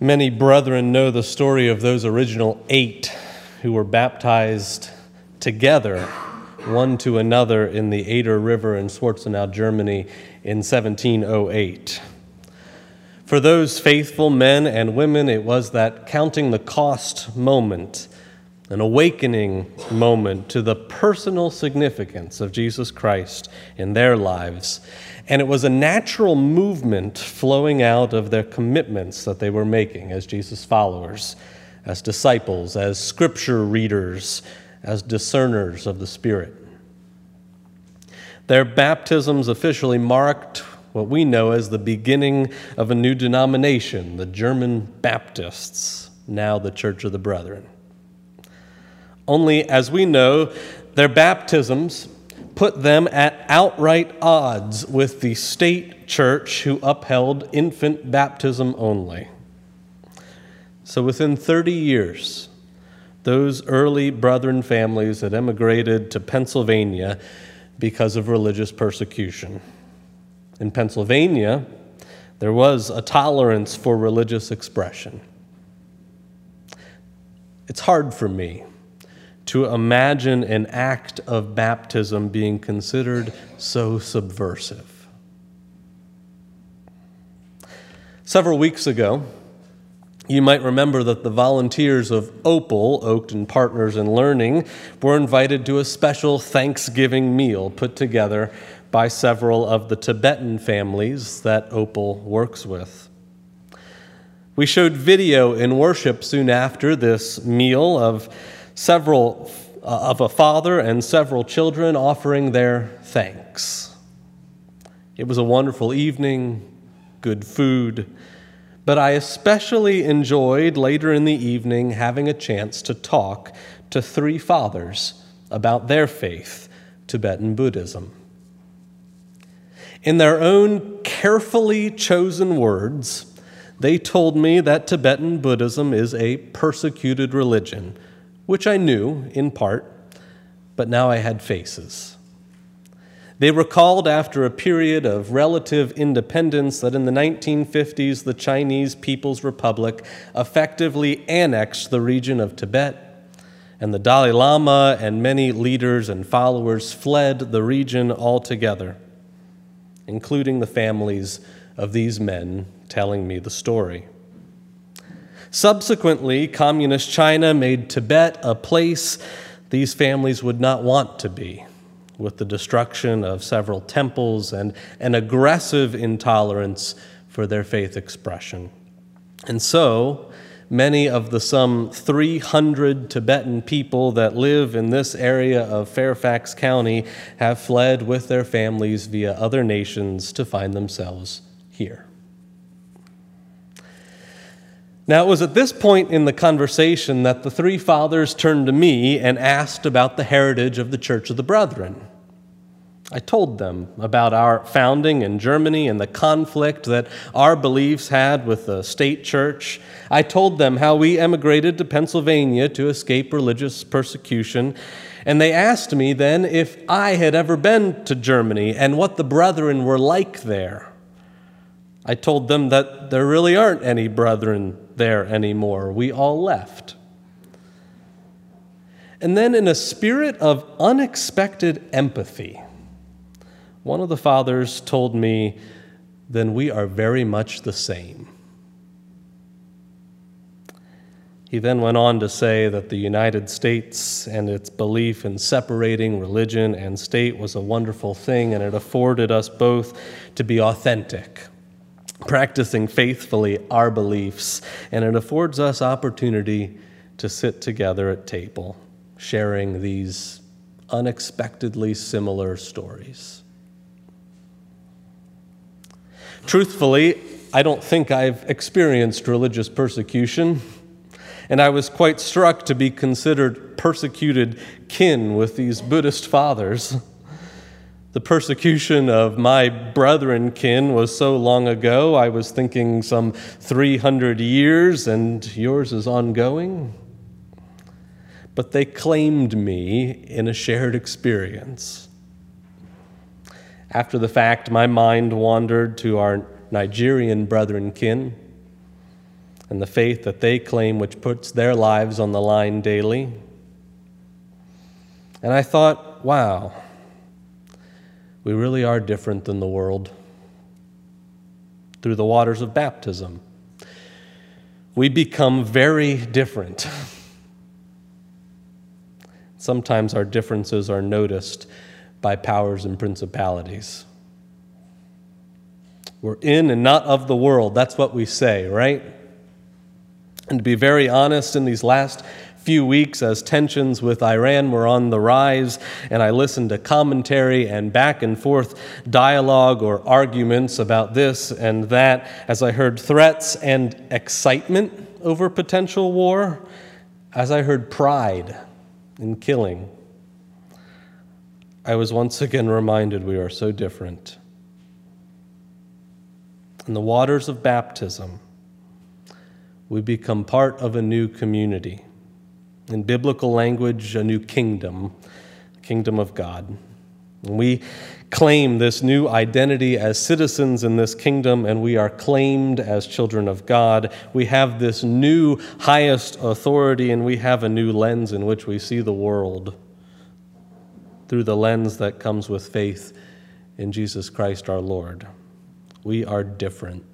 Many brethren know the story of those original 8 who were baptized together, one to another, in the Eder River in Schwarzenau, Germany in 1708. For those faithful men and women, it was that counting the cost moment, an awakening moment to the personal significance of Jesus Christ in their lives. And it was a natural movement flowing out of their commitments that they were making as Jesus followers, as disciples, as scripture readers, as discerners of the Spirit. Their baptisms officially marked what we know as the beginning of a new denomination, the German Baptists, now the Church of the Brethren. Only, as we know, their baptisms put them at outright odds with the state church who upheld infant baptism only. So within 30 years, those early Brethren families had emigrated to Pennsylvania because of religious persecution. In Pennsylvania, there was a tolerance for religious expression. It's hard for me to imagine an act of baptism being considered so subversive. Several weeks ago, you might remember that the volunteers of OPAL, Oakton Partners in Learning, were invited to a special Thanksgiving meal put together by several of the Tibetan families that OPAL works with. We showed video in worship soon after this meal of a father and several children offering their thanks. It was a wonderful evening, good food, but I especially enjoyed later in the evening having a chance to talk to 3 fathers about their faith, Tibetan Buddhism. In their own carefully chosen words, they told me that Tibetan Buddhism is a persecuted religion, which I knew in part, but now I had faces. They recalled after a period of relative independence that in the 1950s, the Chinese People's Republic effectively annexed the region of Tibet, and the Dalai Lama and many leaders and followers fled the region altogether, including the families of these men telling me the story. Subsequently, Communist China made Tibet a place these families would not want to be, with the destruction of several temples and an aggressive intolerance for their faith expression. And so, many of the some 300 Tibetan people that live in this area of Fairfax County have fled with their families via other nations to find themselves here. Now, it was at this point in the conversation that the 3 fathers turned to me and asked about the heritage of the Church of the Brethren. I told them about our founding in Germany and the conflict that our beliefs had with the state church. I told them how we emigrated to Pennsylvania to escape religious persecution. And they asked me then if I had ever been to Germany and what the Brethren were like there. I told them that there really aren't any Brethren there anymore. We all left. And then, in a spirit of unexpected empathy, one of the fathers told me, "Then we are very much the same." He then went on to say that the United States and its belief in separating religion and state was a wonderful thing, and it afforded us both to be authentic, practicing faithfully our beliefs, and it affords us opportunity to sit together at table, sharing these unexpectedly similar stories. Truthfully, I don't think I've experienced religious persecution, and I was quite struck to be considered persecuted kin with these Buddhist fathers. The persecution of my brethren kin was so long ago, I was thinking some 300 years, and yours is ongoing. But they claimed me in a shared experience. After the fact, my mind wandered to our Nigerian brethren kin, and the faith that they claim, which puts their lives on the line daily. And I thought, wow, we really are different than the world. Through the waters of baptism, we become very different. Sometimes our differences are noticed by powers and principalities. We're in and not of the world. That's what we say, right? And to be very honest, in these last few weeks, as tensions with Iran were on the rise, and I listened to commentary and back and forth dialogue or arguments about this and that, as I heard threats and excitement over potential war, as I heard pride in killing, I was once again reminded we are so different. In the waters of baptism, we become part of a new community. In biblical language, a new kingdom, kingdom of God. And we claim this new identity as citizens in this kingdom, and we are claimed as children of God. We have this new highest authority, and we have a new lens in which we see the world, through the lens that comes with faith in Jesus Christ our Lord. We are different.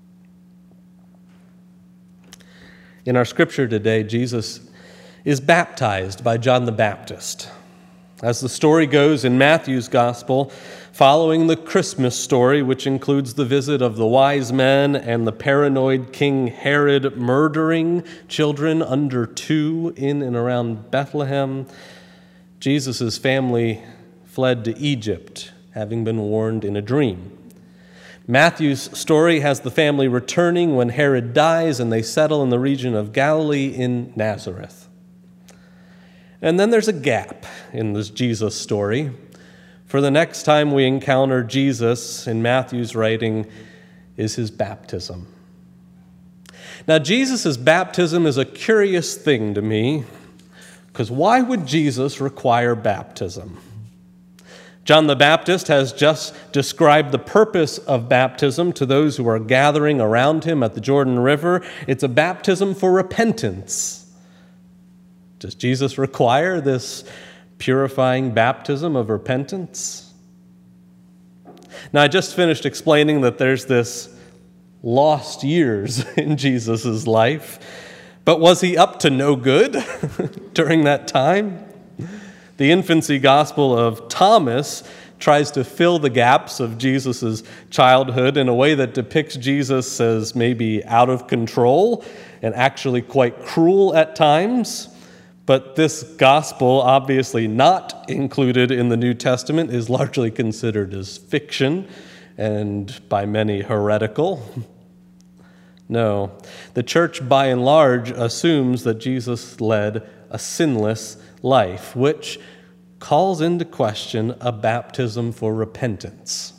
In our scripture today, Jesus is baptized by John the Baptist. As the story goes in Matthew's gospel, following the Christmas story, which includes the visit of the wise men and the paranoid King Herod murdering children under 2 in and around Bethlehem, Jesus' family fled to Egypt, having been warned in a dream. Matthew's story has the family returning when Herod dies, and they settle in the region of Galilee in Nazareth. And then there's a gap in this Jesus story. For the next time we encounter Jesus in Matthew's writing is his baptism. Now, Jesus' baptism is a curious thing to me, because why would Jesus require baptism? John the Baptist has just described the purpose of baptism to those who are gathering around him at the Jordan River. It's a baptism for repentance. Does Jesus require this purifying baptism of repentance? Now, I just finished explaining that there's this lost years in Jesus' life, but was he up to no good during that time? The infancy gospel of Thomas tries to fill the gaps of Jesus' childhood in a way that depicts Jesus as maybe out of control and actually quite cruel at times. But this gospel, obviously not included in the New Testament, is largely considered as fiction and by many heretical. No, the church by and large assumes that Jesus led a sinless life, which calls into question a baptism for repentance.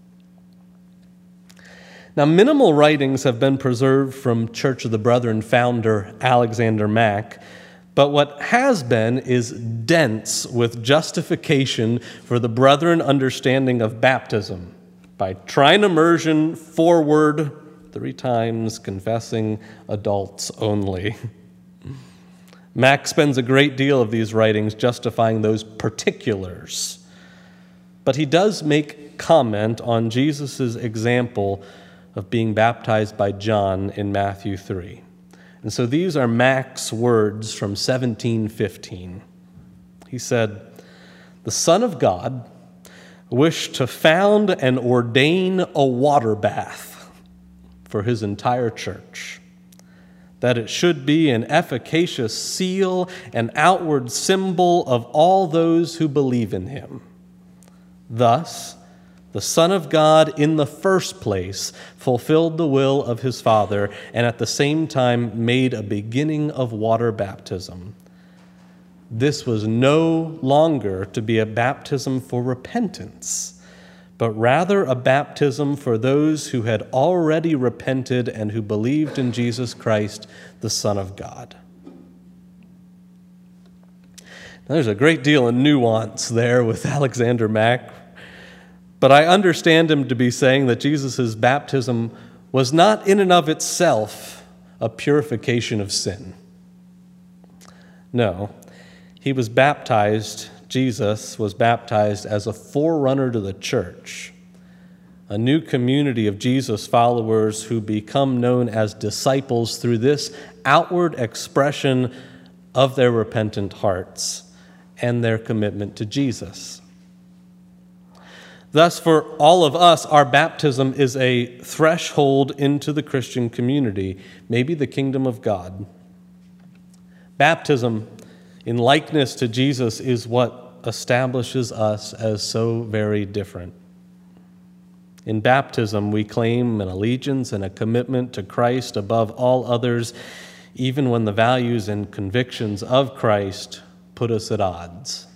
Now, minimal writings have been preserved from Church of the Brethren founder Alexander Mack, but what has been is dense with justification for the Brethren understanding of baptism by trine immersion forward 3 times, confessing adults only. Mack spends a great deal of these writings justifying those particulars, but he does make comment on Jesus' example of being baptized by John in Matthew 3. And so these are Mack's words from 1715. He said, "The Son of God wished to found and ordain a water bath for his entire church, that it should be an efficacious seal and outward symbol of all those who believe in him. Thus, the Son of God in the first place fulfilled the will of his Father and at the same time made a beginning of water baptism. This was no longer to be a baptism for repentance, but rather a baptism for those who had already repented and who believed in Jesus Christ, the Son of God." Now, there's a great deal of nuance there with Alexander Mack, but I understand him to be saying that Jesus' baptism was not in and of itself a purification of sin. No, Jesus was baptized as a forerunner to the church, a new community of Jesus followers who become known as disciples through this outward expression of their repentant hearts and their commitment to Jesus. Thus, for all of us, our baptism is a threshold into the Christian community, maybe the kingdom of God. Baptism, in likeness to Jesus, is what establishes us as so very different. In baptism, we claim an allegiance and a commitment to Christ above all others, even when the values and convictions of Christ put us at odds.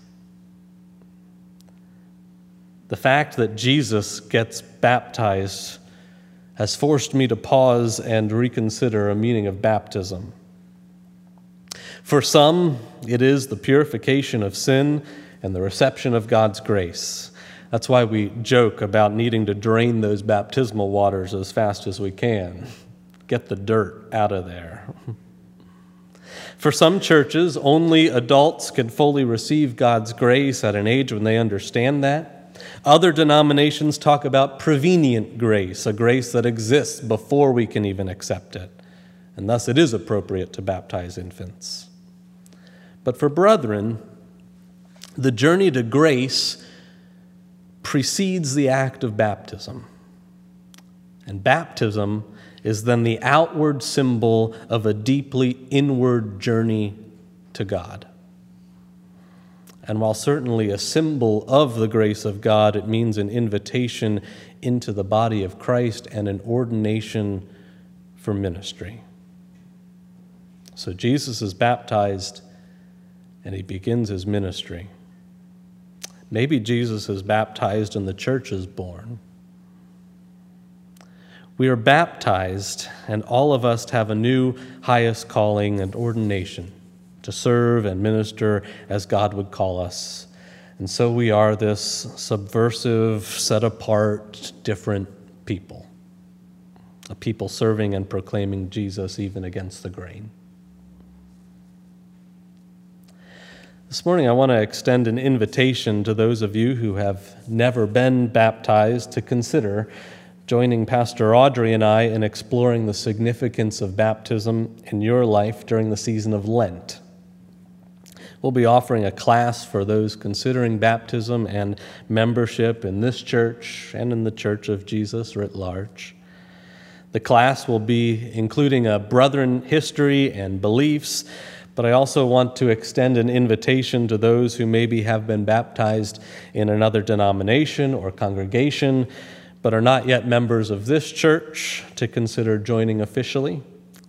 The fact that Jesus gets baptized has forced me to pause and reconsider a meaning of baptism. For some, it is the purification of sin and the reception of God's grace. That's why we joke about needing to drain those baptismal waters as fast as we can. Get the dirt out of there. For some churches, only adults can fully receive God's grace at an age when they understand that. Other denominations talk about prevenient grace, a grace that exists before we can even accept it. And thus it is appropriate to baptize infants. But for brethren, the journey to grace precedes the act of baptism. And baptism is then the outward symbol of a deeply inward journey to God. And while certainly a symbol of the grace of God, it means an invitation into the body of Christ and an ordination for ministry. So Jesus is baptized and he begins his ministry. Maybe Jesus is baptized and the church is born. We are baptized, and all of us have a new highest calling and ordination to serve and minister as God would call us. And so we are this subversive, set apart, different people, a people serving and proclaiming Jesus even against the grain. This morning, I want to extend an invitation to those of you who have never been baptized to consider joining Pastor Audrey and I in exploring the significance of baptism in your life during the season of Lent. We'll be offering a class for those considering baptism and membership in this church and in the Church of Jesus writ large. The class will be including a brethren history and beliefs, but I also want to extend an invitation to those who maybe have been baptized in another denomination or congregation, but are not yet members of this church to consider joining officially.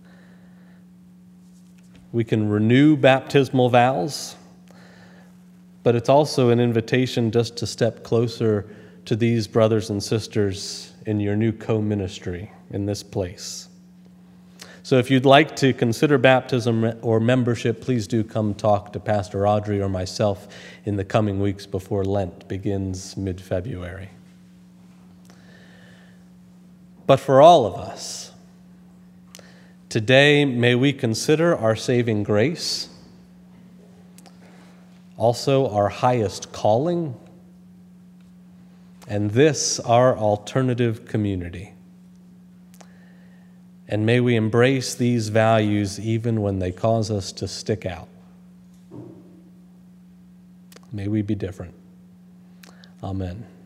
We can renew baptismal vows, but it's also an invitation just to step closer to these brothers and sisters in your new co-ministry in this place. So if you'd like to consider baptism or membership, please do come talk to Pastor Audrey or myself in the coming weeks before Lent begins mid-February. But for all of us, today may we consider our saving grace, also our highest calling, and this our alternative community. And may we embrace these values even when they cause us to stick out. May we be different. Amen.